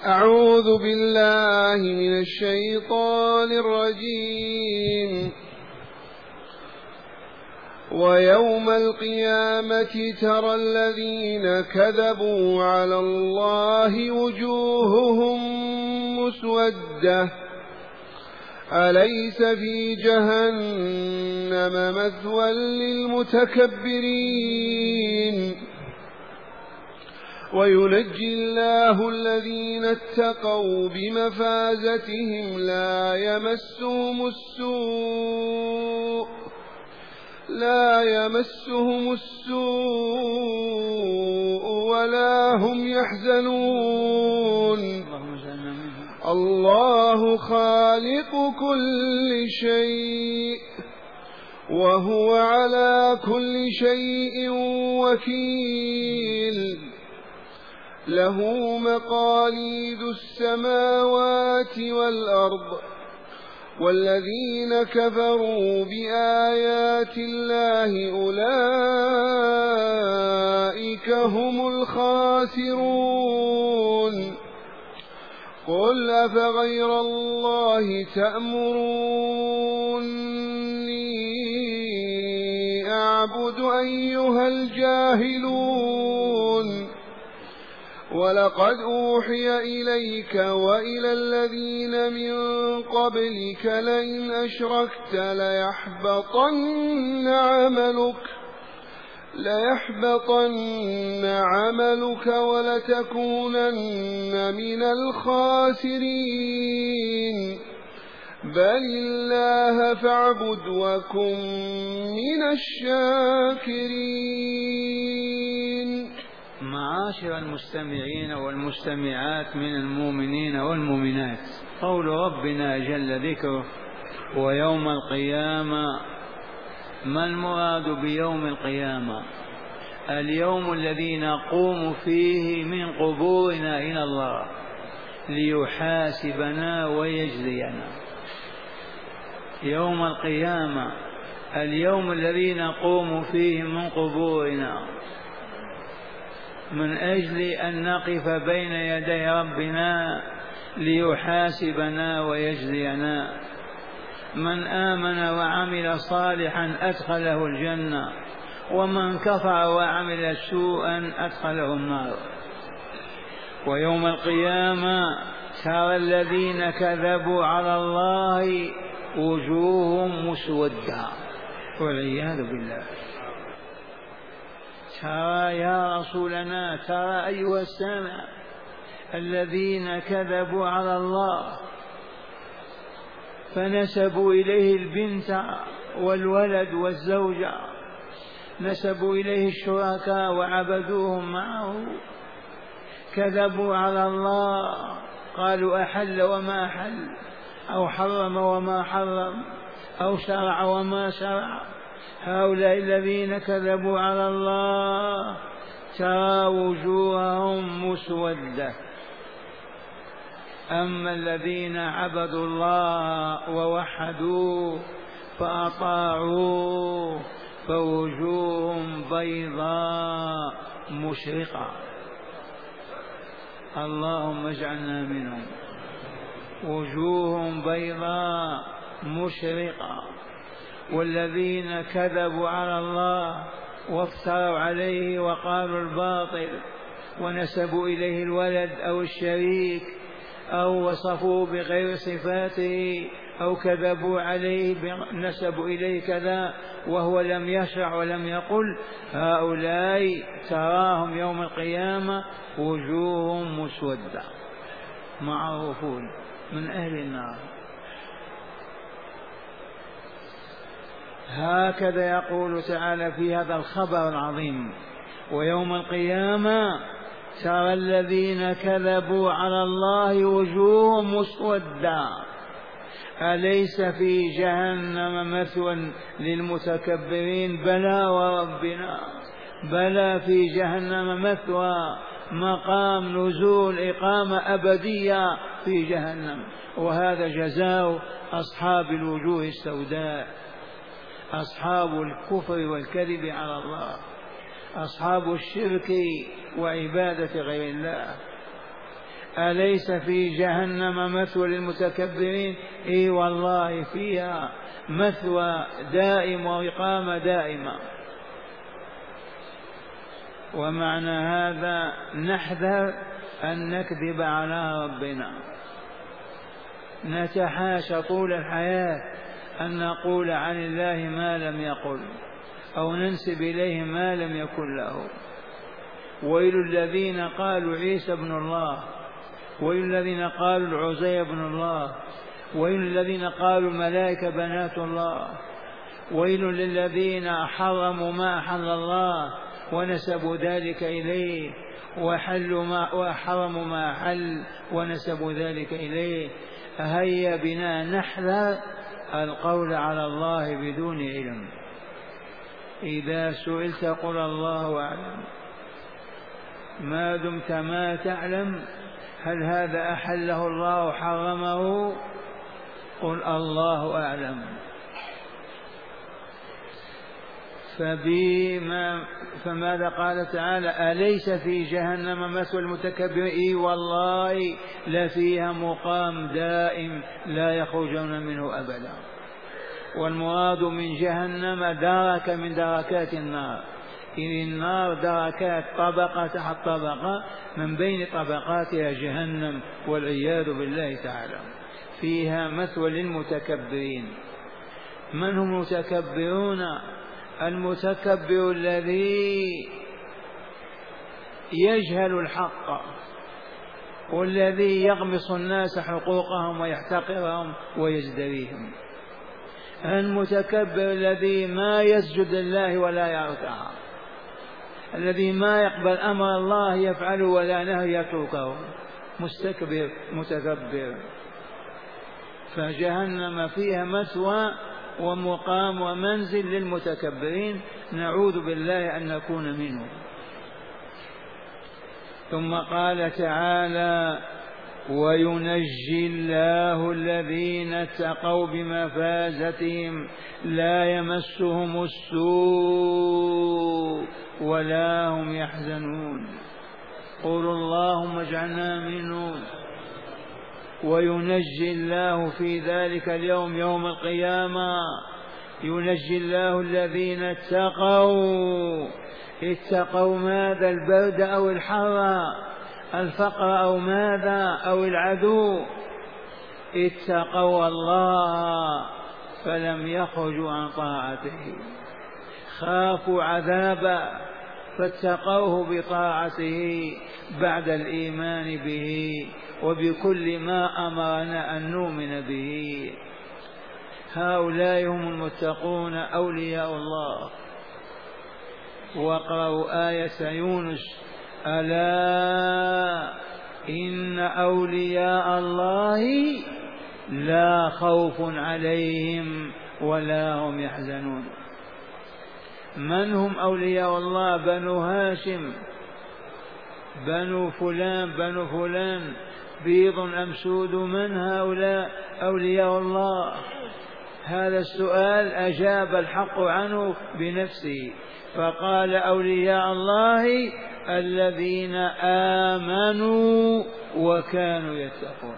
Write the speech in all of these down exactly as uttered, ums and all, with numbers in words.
أعوذ بالله من الشيطان الرجيم. ويوم القيامة ترى الذين كذبوا على الله وجوههم مسودة أليس في جهنم مثوى للمتكبرين وينجي الله الذين اتقوا بمفازتهم لا يمسهم السوء لا يمسهم السوء ولا هم يحزنون. الله خالق كل شيء وهو على كل شيء وكيل. له مقاليد السماوات والأرض والذين كفروا بآيات الله أولئك هم الخاسرون. قل أفغير الله تأمروني أعبد أيها الجاهلون. ولقد أوحي إليك وإلى الذين من قبلك لئن أشركت ليحبطن عملك ليحبطن عملك ولتكونن من الخاسرين. بل الله فاعبد وكن من الشاكرين. معاشر المستمعين والمستمعات من المؤمنين والمؤمنات، قول ربنا جل ذكره ويوم القيامة. ما المراد بيوم القيامة؟ اليوم الذي نقوم فيه من قبورنا إلى الله ليحاسبنا ويجزينا. يوم القيامة اليوم الذي نقوم فيه من قبورنا من أجل أن نقف بين يدي ربنا ليحاسبنا ويجزينا. من آمن وعمل صالحا أدخله الجنة، ومن كفر وعمل سوءا أدخله النار. ويوم القيامة ترى الذين كذبوا على الله وجوههم مسودة والعياذ بالله. ترى يا رسولنا، ترى أيها السامع الذين كذبوا على الله فنسبوا إليه البنت والولد والزوجة، نسبوا إليه الشركاء وعبدوهم معه. كذبوا على الله، قالوا أحل وما أحل، أو حرم وما حرم، أو شرع وما شرع. هؤلاء الذين كذبوا على الله ترى وجوههم مسودة. أما الذين عبدوا الله ووحدوه فأطاعوه فوجوههم بيضاء مشرقة. اللهم اجعلنا منهم. وجوههم بيضاء مشرقة. والذين كذبوا على الله وافتروا عليه وقالوا الباطل ونسبوا إليه الولد أو الشريك أو وصفوه بغير صفاته أو كذبوا عليه نسبوا إليه كذا وهو لم يشرع ولم يقل، هؤلاء تراهم يوم القيامة وجوههم مسودة معروفون من أهل النار. هكذا يقول تعالى في هذا الخبر العظيم: ويوم القيامة ترى الذين كذبوا على الله وجوههم مسودة أليس في جهنم مثوى للمتكبرين؟ بلى وربنا، بلى في جهنم مثوى، مقام نزول إقامة أبدية في جهنم. وهذا جزاء أصحاب الوجوه السوداء، أصحاب الكفر والكذب على الله، أصحاب الشرك وعبادة غير الله. أليس في جهنم مثوى للمتكبرين؟ إي والله فيها مثوى دائم وإقامة دائمة. ومعنى هذا نحذر أن نكذب على ربنا، نتحاشى طول الحياة أن نقول عن الله ما لم يقل أو ننسب إليه ما لم يكن له. ويل الذين قالوا عيسى ابن الله، ويل الذين قالوا العزير ابن الله، ويل الذين قالوا الملائكة بنات الله، ويل للذين حرموا ما أحل الله ونسبوا ذلك إليه، وحلوا ما وحرموا ما أحل ونسبوا ذلك إليه. هيا بنا نحذر القول على الله بدون علم. إذا سئلت قل الله أعلم، ما دمت ما تعلم هل هذا أحله الله حرمه، قل الله أعلم. فبما فماذا قال تعالى؟ أليس في جهنم مثوى المتكبرين؟ إي والله لفيها مقام دائم لا يخرجون منه أبدا. والمراد من جهنم دركة من دركات النار، إن النار دركات طبقة تحت طبقة، من بين طبقاتها جهنم والعياذ بالله تعالى. فيها مثوى للمتكبرين. من هم المتكبرون؟ المتكبر الذي يجهل الحق، والذي يغمص الناس حقوقهم ويحتقرهم ويزدريهم. المتكبر الذي ما يسجد لله ولا يركع، الذي ما يقبل أمر الله يفعله ولا نهي يتركه، مستكبر متكبر. فجهنم فيها مثوى ومقام ومنزل للمتكبرين، نعوذ بالله أن نكون منهم. ثم قال تعالى: وينجي الله الذين اتقوا بمفازتهم لا يمسهم السوء ولا هم يحزنون. قولوا اللهم اجعلنا منهم. وينجي الله في ذلك اليوم يوم القيامة، ينجي الله الذين اتقوا. اتقوا ماذا؟ البرد أو الحر، الفقر أو ماذا، أو العدو. اتقوا الله فلم يخرجوا عن طاعته، خافوا عذابا فاتقوه بطاعته بعد الإيمان به وبكل ما أمرنا أن نؤمن به. هؤلاء هم المتقون أولياء الله. واقرأوا آية يونس: ألا إن أولياء الله لا خوف عليهم ولا هم يحزنون. من هم أولياء الله؟ بنو هاشم، بنو فلان بنو فلان، بيض أم سود؟ من هؤلاء أولياء الله؟ هذا السؤال أجاب الحق عنه بنفسه، فقال: أولياء الله الذين آمنوا وكانوا يتقون.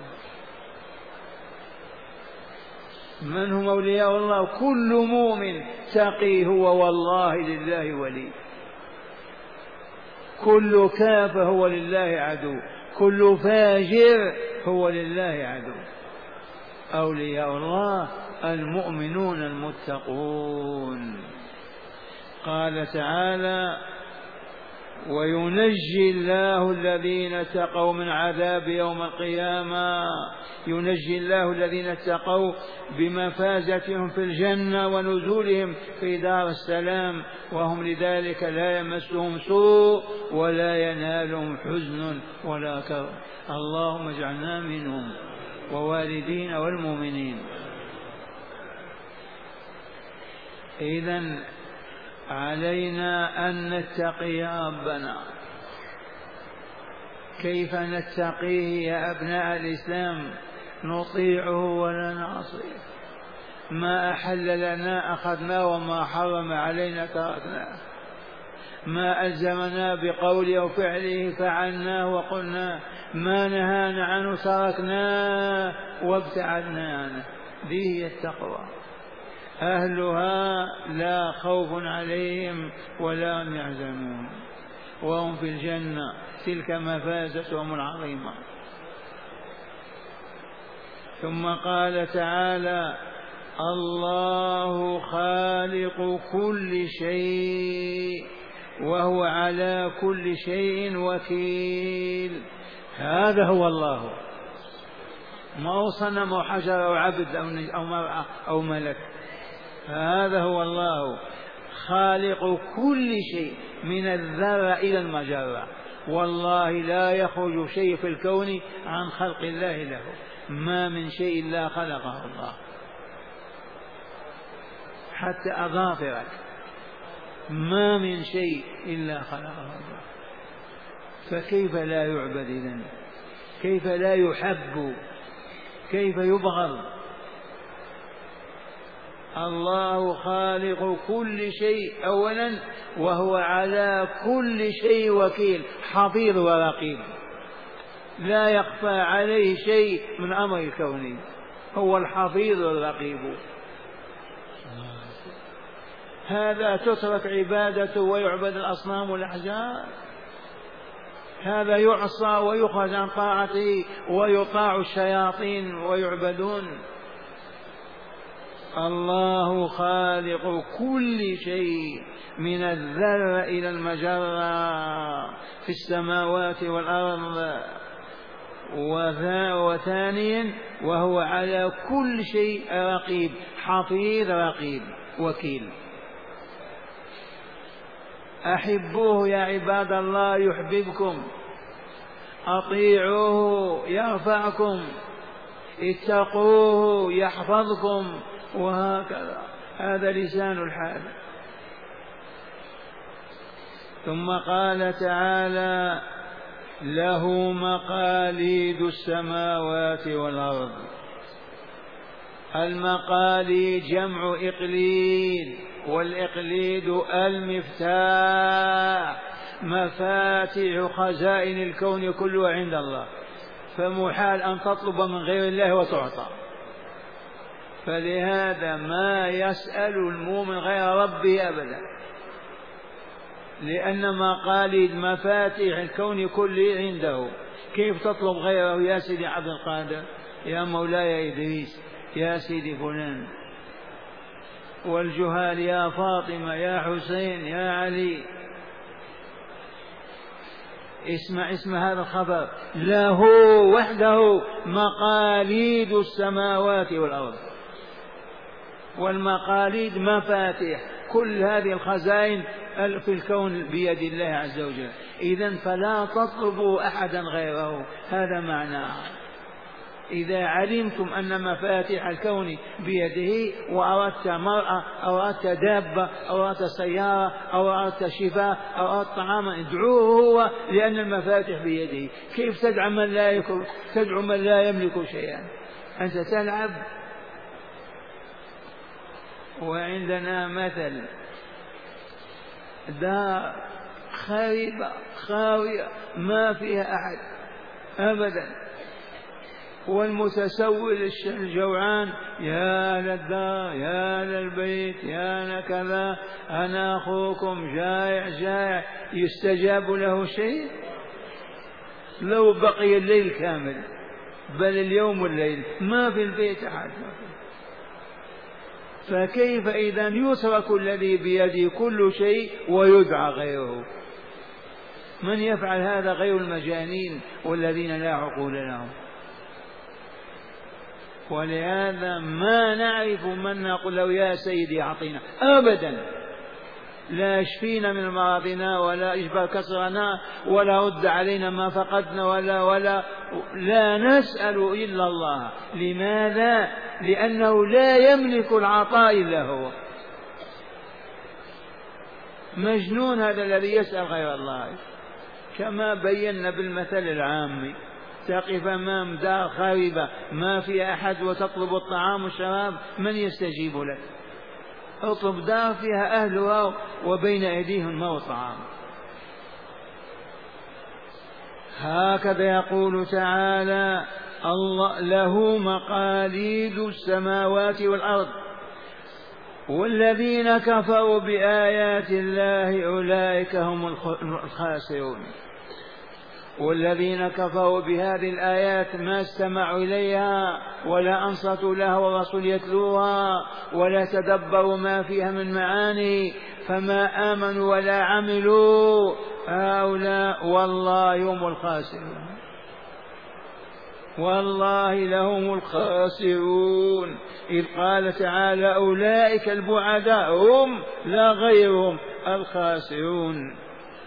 من هم أولياء الله؟ كل مؤمن تقي هو والله لله ولي، كل كافر هو لله عدو، كل فاجر هو لله عدو. أولياء الله المؤمنون المتقون. قال تعالى: وينجي الله الذين اتقوا من عذاب يوم القيامة. ينجي الله الذين اتقوا بمفازتهم في الجنة ونزولهم في دار السلام، وهم لذلك لا يمسهم سوء ولا ينالهم حزن ولا كرب. اللهم اجعلنا منهم ووالدين والمؤمنين. إذن علينا أن نتقي ربنا. كيف نتقيه يا أبناء الإسلام؟ نطيعه ولا نعصيه. ما أحل لنا أخذناه وما حرم علينا تركناه. ما ألزمنا بقوله أو فعله فعلناه وقلنا، ما نهانا عنه تركناه وابتعدنا عنه. ذي هي التقوى، أهلها لا خوف عليهم ولا هم يحزنون وهم في الجنة، تلك مفازتهم العظيمة. ثم قال تعالى: الله خالق كل شيء وهو على كل شيء وكيل. هذا هو الله، ما هو صنم أو حجر أو عبد أو مرأة أو ملك، هذا هو الله خالق كل شيء من الذرة إلى المجرة. والله لا يخرج شيء في الكون عن خلق الله له، ما من شيء لا خلقه الله، حتى أظافرك ما من شيء إلا خلقه الله. فكيف لا يعبد إذن؟ كيف لا يحب؟ كيف يبغض؟ الله خالق كل شيء أولا، وهو على كل شيء وكيل، حفيظ ورقيب، لا يخفى عليه شيء من أمر الكون، هو الحفيظ الرقيب. هذا تترك عبادته ويعبد الأصنام والأحجار؟ هذا يعصى ويخرج عن طاعته ويطاع الشياطين ويعبدون؟ الله خالق كل شيء من الذرة إلى المجرة في السماوات والأرض. وثانيا وهو على كل شيء رقيب، حفيظ رقيب وكيل. أحبوه يا عباد الله يحببكم، أطيعوه يرفعكم، اتقوه يحفظكم، وهكذا. هذا لسان الحال. ثم قال تعالى: له مقاليد السماوات والأرض. المقاليد جمع إقليد، والإقليد المفتاح، مفاتيح خزائن الكون كله عند الله، فمحال أن تطلب من غير الله وتعطى. فلهذا ما يسأل المؤمن غير ربه أبدا، لأن مقاليد مفاتيح الكون كله عنده. كيف تطلب غيره؟ يا سيدي عبد القادر، يا مولاي إدريس، يا سيدي فلان. والجهال: يا فاطمة، يا حسين، يا علي. اسمع اسمع هذا الخبر: له وحده مقاليد السماوات والأرض. والمقاليد مفاتيح، كل هذه الخزائن في الكون بيد الله عز وجل. إذن فلا تطلبوا أحدا غيره، هذا معناه. إذا علمتم أن مفاتيح الكون بيده، وأردت مرأة أو أردت دابة أو أردت سيارة أو أردت شفاء أو أردت طعاما، ادعوه هو، لأن المفاتيح بيده. كيف تدعو من لا يملك تدعو من لا يملك شيئا؟ أنت تلعب. وعندنا مثل: دار خاربة خاوية ما فيها أحد أبدا، والمتسول الجوعان: يا للدار، يا للبيت، يا لكذا، أنا أخوكم جائع جائع. يستجاب له شيء؟ لو بقي الليل كامل، بل اليوم والليل ما في البيت أحد. فكيف إذا يترك الذي بيده كل شيء ويدعى غيره؟ من يفعل هذا غير المجانين والذين لا عقول لهم. ولهذا ما نعرف من نقول له: يا سيدي أعطينا، أبدا. لا يشفينا من مرضنا ولا يجبر كسرنا ولا رد علينا ما فقدنا ولا ولا لا نسأل إلا الله. لماذا؟ لأنه لا يملك العطاء إلا هو. مجنون هذا الذي يسأل غير الله. كما بينا بالمثل العام: تقف أمام دار خاربة ما في أحد وتطلب الطعام والشراب، من يستجيب لك؟ اطلب دار فيها أهلها وبين أيديهم ما طعام. هكذا يقول تعالى: الله له مقاليد السماوات والأرض والذين كفروا بآيات الله أولئك هم الخاسرون. والذين كفروا بهذه الآيات ما استمعوا إليها ولا أنصتوا لها والرسول يتلوها ولا تدبروا ما فيها من معاني، فما آمنوا ولا عملوا، هؤلاء والله هم الخاسرون، والله لهم الخاسرون. إذ قال تعالى: أولئك البعداء هم لا غيرهم الخاسرون.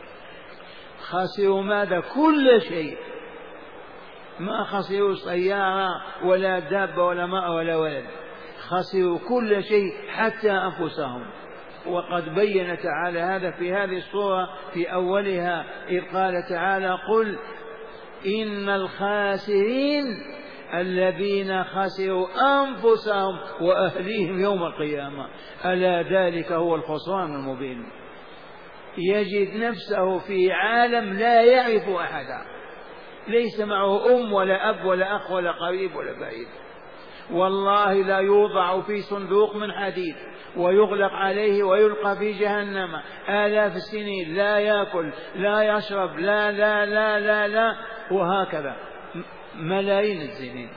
خسروا ماذا؟ كل شيء، ما خسروا سيارة ولا دابة ولا ماء ولا ولد، خسروا كل شيء حتى أنفسهم. وقد بين تعالى هذا في هذه السورة في أولها، إذ قال تعالى: قل إن الخاسرين الذين خسروا أنفسهم وأهليهم يوم القيامة، ألا ذلك هو الخسران المبين. يجد نفسه في عالم لا يعرف أحدا، ليس معه أم ولا أب ولا أخ ولا قريب ولا بعيد، والله لا يوضع في صندوق من حديد ويغلق عليه ويلقى في جهنم آلاف السنين، لا يأكل لا يشرب لا لا لا لا لا وهكذا ملايين السنين.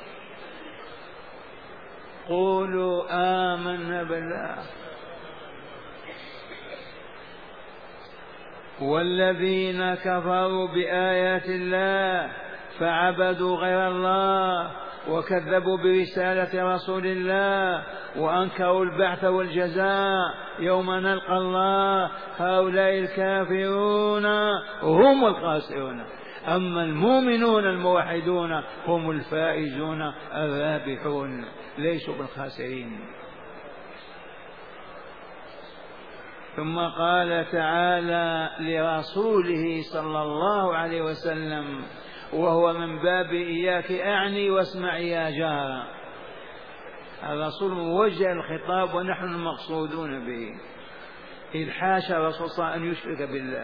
قولوا آمنا بالله. والذين كفروا بآيات الله فعبدوا غير الله وكذبوا برسالة رسول الله وأنكروا البعث والجزاء يوم نلقى الله، هؤلاء الكافرون هم الخاسرون، أما المؤمنون الموحدون هم الفائزون الرابحون، ليسوا بالخاسرين. ثم قال تعالى لرسوله صلى الله عليه وسلم، وهو من باب إياك أعني واسمع يا جار، الرسول موجه الخطاب ونحن المقصودون به، إذ حاشا الرسول صلى الله عليه وسلم أن يشرك بالله.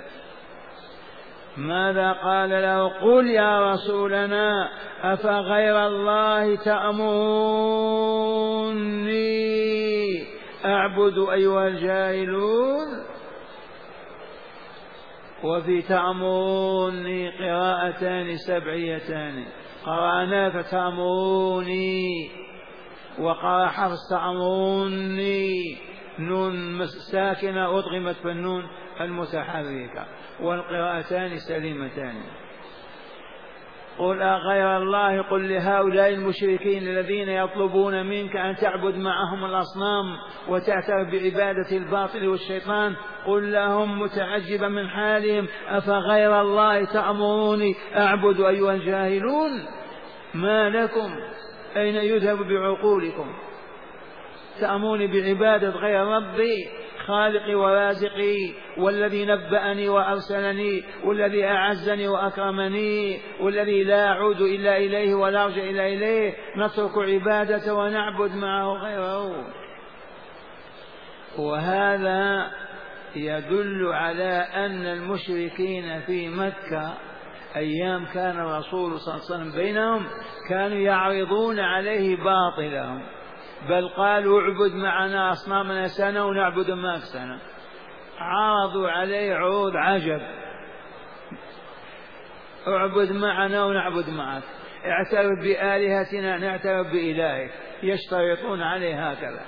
ماذا قال له؟ قل يا رسولنا أفغير الله تأمروني أعبد أيها الجاهلون؟ وفي تأمروني قراءتان سبعيتان، قرأنا فتأمروني، وقرأ حفص تأمروني، نون ساكنة أدغمت في النون المتحركة، والقراءتان سليمتان. قل أغير الله، قل لهؤلاء المشركين الذين يطلبون منك أن تعبد معهم الأصنام وتعترف بعبادة الباطل والشيطان، قل لهم متعجبا من حالهم: أفغير الله تأمروني أعبد أيها الجاهلون؟ ما لكم؟ أين يذهب بعقولكم؟ تأمروني بعبادة غير ربي خالقي ورازقي والذي نبأني وأرسلني والذي أعزني وأكرمني والذي لا أعود إلا إليه ولا أرجع إلا إليه، نترك عبادته ونعبد معه غيره. وهذا يدل على أن المشركين في مكة أيام كان الرسول صلى الله عليه وسلم بينهم كانوا يعرضون عليه باطلهم، بل قالوا اعبد معنا أصنامنا سنة ونعبد معك سنة، عرضوا عليه عروض عجب: اعبد معنا ونعبد معك، اعترف بآلهتنا نعترف بإلهك، يشترطون عليه هكذا.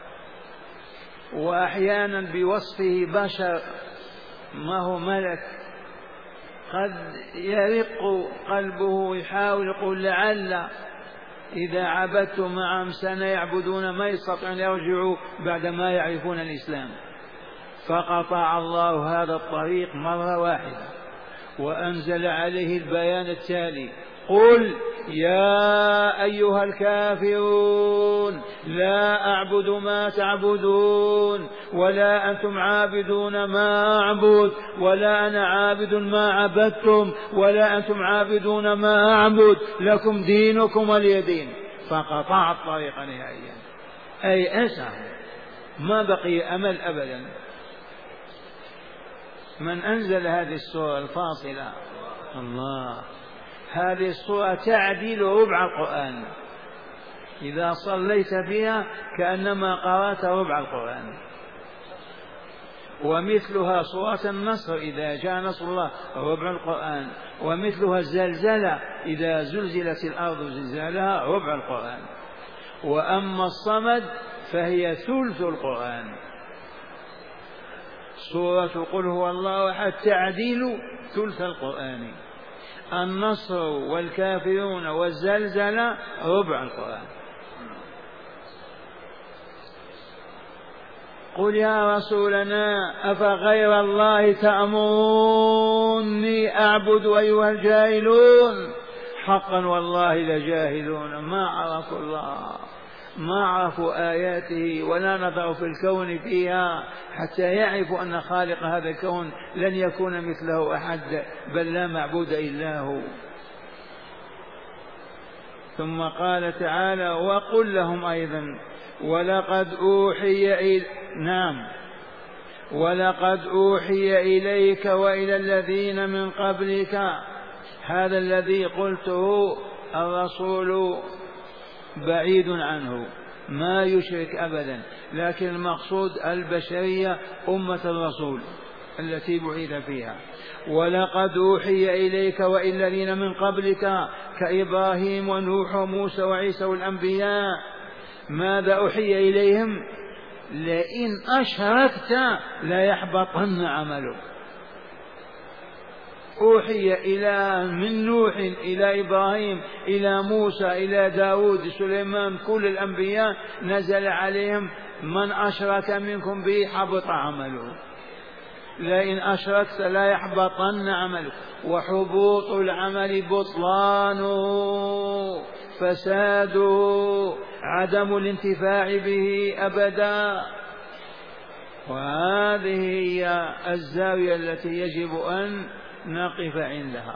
وأحيانا بوصفه بشر ما هو ملك، قد يرق قلبه يحاول يقول لعل إذا عبدت معهم سنة يعبدون ما يستطيعون يرجعوا بعد ما يعرفون الإسلام، فقطع الله هذا الطريق مرة واحدة وأنزل عليه البيان التالي: قل يا أيها الكافرون لا أعبد ما تعبدون ولا أنتم عابدون ما أعبد ولا أنا عابد ما عبدتم ولا أنتم عابدون ما أعبد، لكم دينكم ولي دين. فقطع الطريق نهائيا، أي أسى، ما بقي أمل أبدا. من أنزل هذه السورة الفاصلة؟ الله. هذه السورة تعديل ربع القرآن، إذا صليت فيها كأنما قرأت ربع القرآن. ومثلها سورة النصر إذا جاء نصر الله ربع القرآن، ومثلها الزلزلة إذا زلزلت الأرض زلزالها ربع القرآن. وأما الصمد فهي ثلث القرآن. سورة قل هو الله أحد تعديل ثلث القرآن. النصر والكافرون والزلزلة ربع القرآن. قل يا رسولنا أفغير الله تأمروني أعبد أيها الجاهلون. حقا والله لجاهلون، ما عرفوا الله، ما عرفوا آياته ولا نظروا في الكون فيها حتى يعرفوا أن خالق هذا الكون لن يكون مثله أحد، بل لا معبود إلا هو. ثم قال تعالى وقل لهم أيضا ولقد أوحي إلى نعم ولقد أوحي إليك وإلى الذين من قبلك. هذا الذي قلته الرسول بعيد عنه، ما يشرك أبدا، لكن المقصود البشرية أمة الرسول التي بعث فيها. ولقد أوحي إليك وإلى الذين من قبلك كإبراهيم ونوح وموسى وعيسى والأنبياء. ماذا أوحي إليهم؟ لئن أشركت ليحبطن عملك. أوحي إلى من نوح إلى إبراهيم إلى موسى إلى داود سليمان، كل الأنبياء نزل عليهم من أشرك منكم به حبط عمله. لئن أشركت لا يحبطن عملك. وحبوط العمل بطلانه فساده عدم الانتفاع به أبدا. وهذه هي الزاوية التي يجب أن نقف عندها.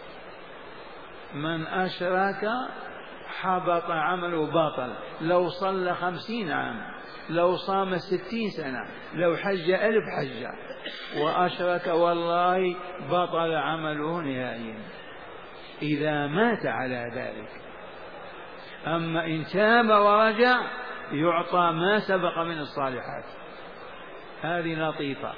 من أشرك حبط عمله باطل، لو صلى خمسين عام، لو صام ستين سنة، لو حج ألف حجة، وأشرك والله بطل عمله نهائيا إذا مات على ذلك. أما إن تاب ورجع يعطى ما سبق من الصالحات. هذه لطيفة.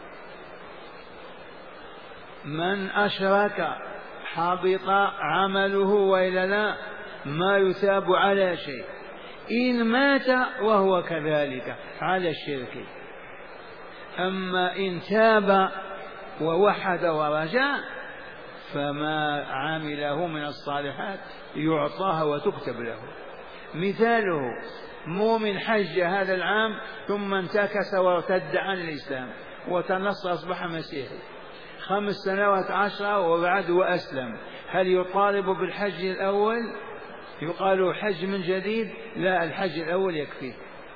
من أشرك حبط عمله وإلا لا ما يثاب على شيء إن مات وهو كذلك على الشرك. أما إن تاب ووحد ورجع فما عمله من الصالحات يعطاها وتكتب له. مثاله مؤمن حج هذا العام ثم انتكس وارتد عن الإسلام وتنصر أصبح مسيحي، خمس سنوات عشرة وبعد وأسلم، هل يطالب بالحج الأول؟ يقال حج من جديد؟ لا، الحج الأول يكفي.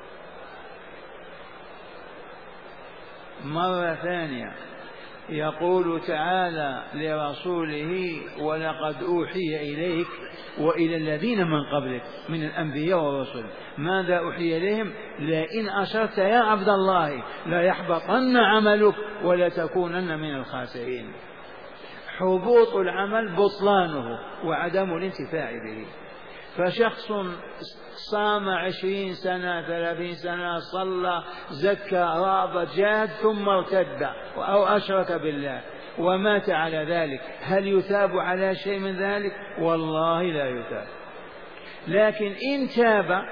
مرة ثانية يقول تعالى لرسوله ولقد أوحي إليك وإلى الذين من قبلك من الأنبياء والرسل. ماذا أوحي إليهم؟ لئن أشركت يا عبد الله لا يحبطن عملك ولا تكونن من الخاسرين. حبوط العمل بطلانه وعدم الانتفاع به. فشخص صام عشرين سنة ثلاثين سنة، صلى زكى رابط جاهد ثم ارتد أو أشرك بالله ومات على ذلك، هل يثاب على شيء من ذلك؟ والله لا يثاب. لكن إن تاب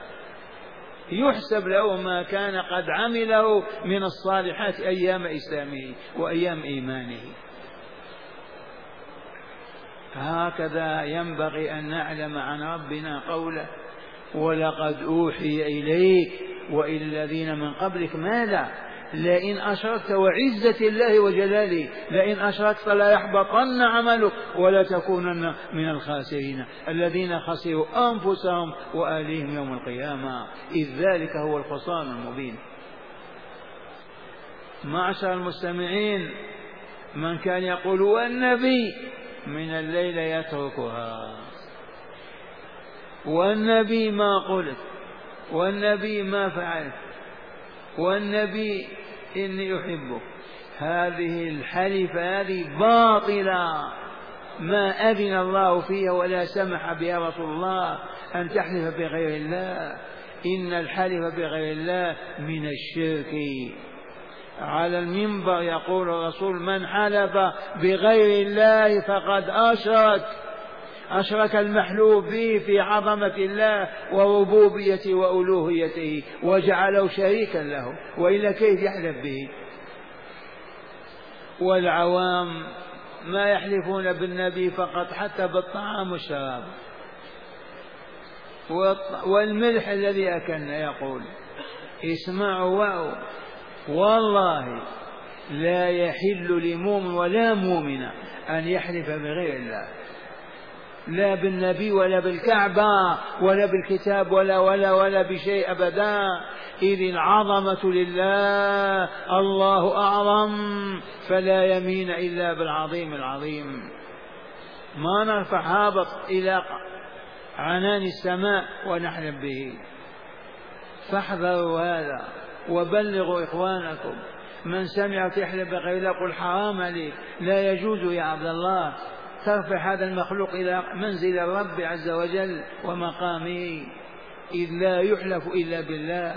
يحسب له ما كان قد عمله من الصالحات أيام إسلامه وأيام إيمانه. هكذا ينبغي أن نعلم عن ربنا قوله ولقد أوحي إليك وإلى الذين من قبلك. ماذا؟ لئن أشركت، وعزة الله وجلاله لئن أشركت لا يحبطن عملك ولا تكونن من الخاسرين الذين خسروا أنفسهم وأهليهم يوم القيامة، إذ ذلك هو الخسران المبين. معشر المستمعين، من كان يقول والنبي من الليل يتركها، والنبي ما قلت، والنبي ما فعل، والنبي إني أحبك. هذه الحلفة هذه باطلة، ما أذن الله فيها ولا سمح بها رسول الله أن تحلف بغير الله. إن الحلف بغير الله من الشرك. على المنبر يقول الرسول: من حلف بغير الله فقد أشرك، أشرك المحلوف به في عظمة الله وربوبيته وألوهيته وجعله شريكا له، وإلا كيف يحلف به؟ والعوام ما يحلفون بالنبي فقط، حتى بالطعام والشراب والملح الذي أكلنا. يقول: اسمعوا وعوا، والله لا يحل لمؤمن ولا مؤمنة أن يحلف بغير الله، لا بالنبي ولا بالكعبة ولا بالكتاب ولا ولا ولا بشيء أبدا، إذ العظمة لله، الله أعظم، فلا يمين إلا بالعظيم العظيم. ما نرفع هابط إلى عنان السماء ونحلف به. فاحذروا هذا وبلغوا إخوانكم. من سمع تحلف بغير الله قل: حرام عليك، لا يجوز يا عبد الله ترفع هذا المخلوق إلى منزل الرب عز وجل ومقامه، إذ لا يحلف إلا بالله.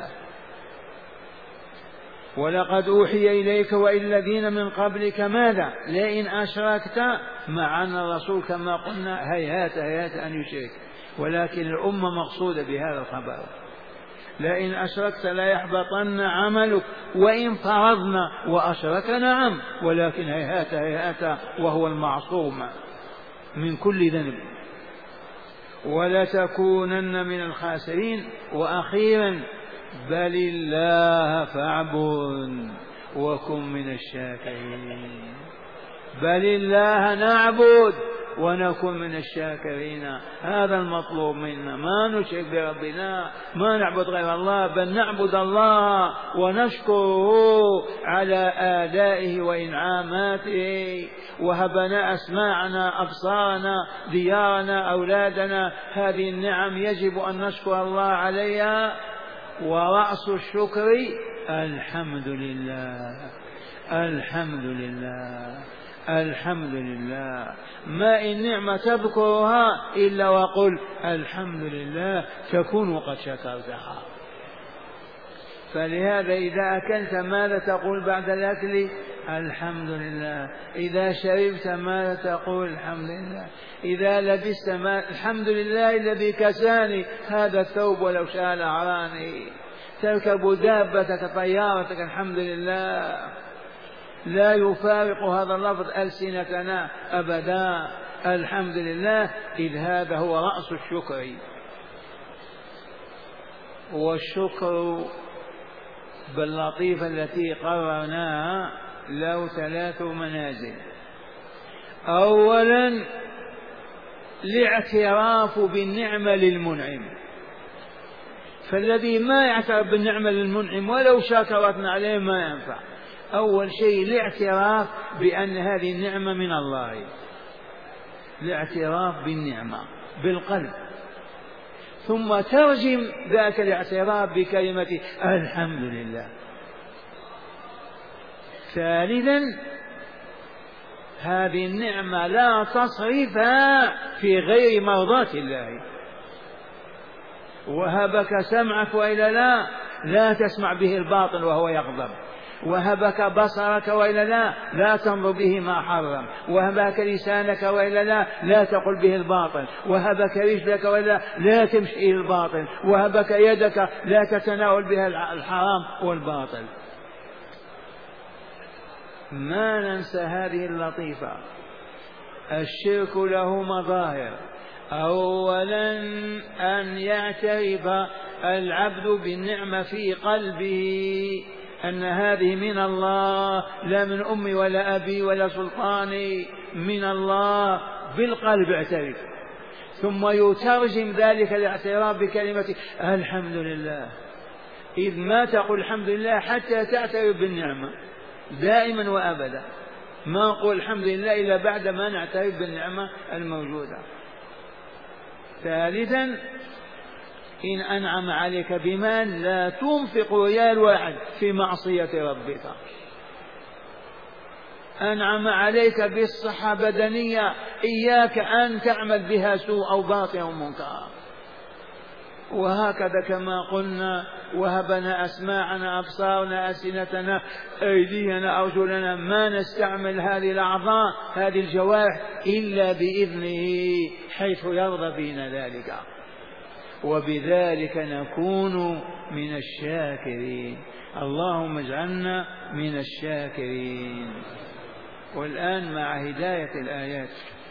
ولقد أوحي إليك وإلى الذين من قبلك ماذا؟ لئن أشركت، مع أن الرسول كما قلنا هيهات هيهات أن يشرك، ولكن الأمة مقصودة بهذا الخبر. لئن أشركت لا يحبطن عملك، وإن فرضنا وأشرك نعم، ولكن هيهات هيهات وهو المعصوم من كل ذنب. ولتكونن من الخاسرين. وأخيرا: بل الله فاعبد وكن من الشاكرين. بل الله نعبد ونكون من الشاكرين، هذا المطلوب منا. ما نشرك بربنا، ما نعبد غير الله، بل نعبد الله ونشكره على آلائه وإنعاماته. وهبنا أسماعنا، أبصارنا، ديارنا، أولادنا، هذه النعم يجب أن نشكر الله عليها. ورأس الشكر الحمد لله، الحمد لله، الحمد لله. ما إن نعمة تذكرها إلا وقل الحمد لله، تكون قد شكرتها. فلهذا إذا أكلت ماذا تقول بعد الأكل؟ الحمد لله. إذا شربت ماذا تقول؟ الحمد لله. إذا لبست ما الحمد لله الذي كساني هذا الثوب ولو شاء لأعراني. تركب دابتك طيارتك الحمد لله. لا يفارق هذا اللفظ ألسنتنا أبدا، الحمد لله، إذ هذا هو رأس الشكر. والشكر باللطيفة التي قررناها له ثلاث منازل. أولا: الاعتراف بالنعمة للمنعم، فالذي ما يعترف بالنعمة للمنعم ولو شكرتنا عليه ما ينفع. أول شيء الاعتراف بأن هذه النعمة من الله، الاعتراف بالنعمة بالقلب، ثم ترجم ذاك الاعتراف بكلمة الحمد لله. ثالثا: هذه النعمة لا تصرفها في غير مرضاة الله. وهبك سمعك وإلا لا لا تسمع به الباطل وهو يغضب. وهبك بصرك وإلا لا لا تنظر به ما حرم. وهبك لسانك وإلا لا لا تقل به الباطل. وهبك رجلك وإلا لا تمشي إلى الباطل. وهبك يدك لا تتناول بها الحرام والباطل. ما ننسى هذه اللطيفة. الشرك له مظاهر. أولا: أن يعترف العبد بالنعمة في قلبه أن هذه من الله، لا من أمي ولا أبي ولا سلطاني، من الله، بالقلب اعترف. ثم يترجم ذلك الاعتراف بكلمة الحمد لله، إذ ما تقول الحمد لله حتى تعترف بالنعمة دائما وأبدا. ما نقول الحمد لله إلا بعد ما نعترف بالنعمة الموجودة. ثالثا: إن أنعم عليك بمال لا تنفق ريال واحد في معصية ربك. أنعم عليك بالصحة بدنية، إياك أن تعمل بها سوء أو باطل أو منكر. وهكذا كما قلنا وهبنا أسماعنا أبصارنا ألسنتنا أيدينا أرجلنا، ما نستعمل هذه الأعضاء هذه الجوارح إلا بإذنه حيث يرضى بنا ذلك، وبذلك نكون من الشاكرين. اللهم اجعلنا من الشاكرين. والآن مع هداية الآيات.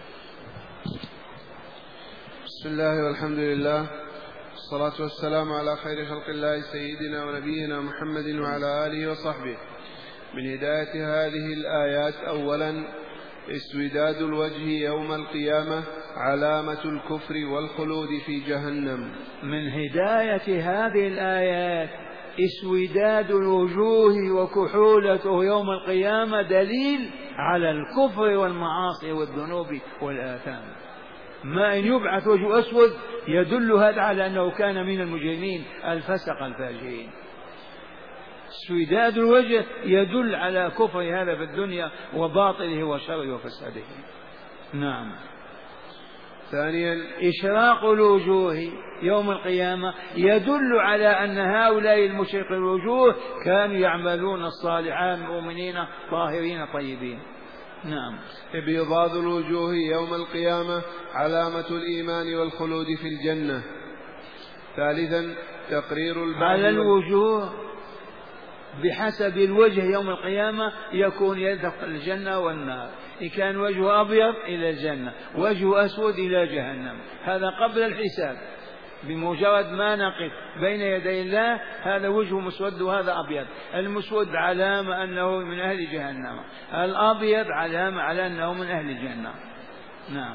بسم الله والحمد لله والصلاة والسلام على خير خلق الله سيدنا ونبينا محمد وعلى آله وصحبه. من هداية هذه الآيات: أولا اسوداد الوجه يوم القيامة علامة الكفر والخلود في جهنم. من هداية هذه الآيات اسوداد الوجوه وكحولته يوم القيامة دليل على الكفر والمعاصي والذنوب والآثام. ما إن يبعث وجه أسود يدل هذا على أنه كان من المجرمين الفسق الفاجرين. اسوداد الوجه يدل على كفر هذا في الدنيا وباطله وشره وفساده. نعم. ثانيا إشراق الوجوه يوم القيامة يدل على أن هؤلاء المشرق الوجوه كانوا يعملون الصالحات مؤمنين طاهرين طيبين. نعم. ابيضاض الوجوه يوم القيامة علامة الإيمان والخلود في الجنة. ثالثا تقرير البعث على الوجوه بحسب الوجه يوم القيامة يكون يدخل الجنة والنار. إن كان وجهه أبيض إلى الجنة، وجهه أسود إلى جهنم. هذا قبل الحساب، بمجرد ما نقف بين يدي الله هذا وجهه مسود وهذا أبيض. المسود علامة أنه من أهل جهنم، الأبيض علامة على أنه من أهل الجنة. نعم.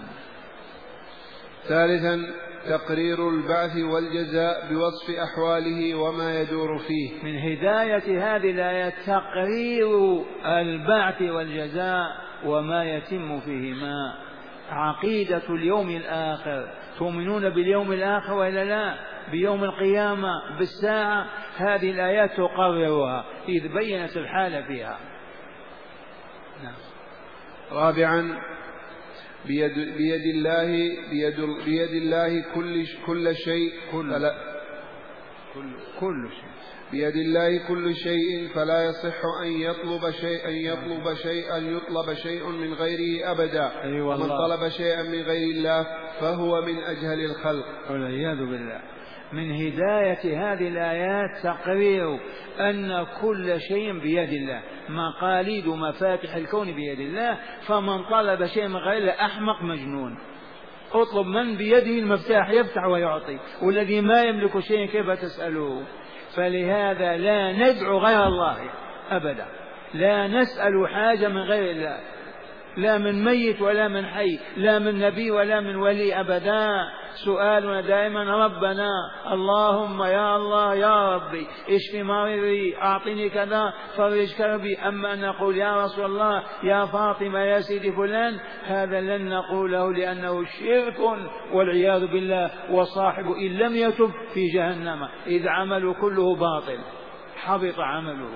ثالثا تقرير البعث والجزاء بوصف أحواله وما يدور فيه. من هداية هذه الآيات تقرير البعث والجزاء وما يتم فيهما. عقيدة اليوم الآخر، تؤمنون باليوم الآخر وإلا لا؟ بيوم القيامة بالساعة، هذه الآيات تقررها إذ بينت الحال فيها. نعم. رابعا بيد, بيد الله بيد, بيد الله كل كل شيء كل فلا كل, كل شيء بيد الله كل شيء فلا يصح أن يطلب شيء أن يطلب شيء أن يطلب شيء من غيره أبدا. أي ومن طلب شيئا من غير الله فهو من أجهل الخلق. والعياذ بالله. من هداية هذه الآيات تقرير أن كل شيء بيد الله، مقاليد مفاتح الكون بيد الله، فمن طلب شيء من غير الله أحمق مجنون. اطلب من بيده المفتاح يفتح ويعطي، والذي ما يملك شيء كيف تسأله؟ فلهذا لا ندعو غير الله أبدا، لا نسأل حاجة من غير الله، لا من ميت ولا من حي، لا من نبي ولا من ولي أبدا. سؤالنا دائما ربنا اللهم يا الله يا ربي اشف مريضي أعطني كذا فرج كربي. أما أن نقول يا رسول الله يا فاطمة يا سيدي فلان، هذا لن نقوله لأنه شرك والعياذ بالله، وصاحب إن لم يتب في جهنم إذ عمله كله باطل حبط عمله.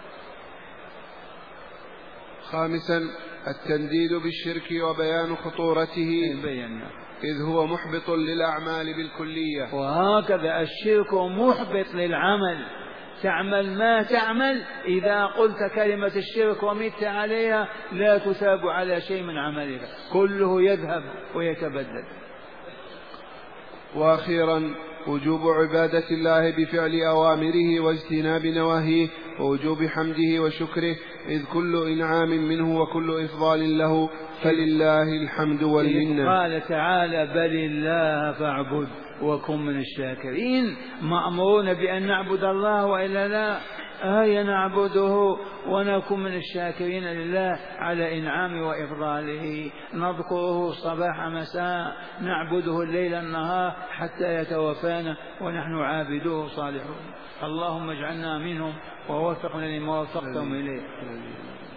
خامسا التنديد بالشرك وبيان خطورته بينا إذ هو محبط للأعمال بالكلية. وهكذا الشرك محبط للعمل، تعمل ما تعمل إذا قلت كلمة الشرك ومت عليها لا تثاب على شيء من عملك، كله يذهب ويتبدل. وأخيرا وجوب عبادة الله بفعل أوامره واجتناب نواهيه، ووجوب حمده وشكره، إذ كل إنعام منه وكل إفضال له فلله الحمد والمنة. قال تعالى بل الله فاعبد وكن من الشاكرين. مأمورون بأن نعبد الله وإلا لا؟ هيا نعبده ونكون من الشاكرين لله على إنعامه وإفضاله، نذكره صباح مساء، نعبده الليل النهار حتى يتوفانا ونحن عابدوه صالحون. اللهم اجعلنا منهم ووفقنا لما وفقتهم إليه.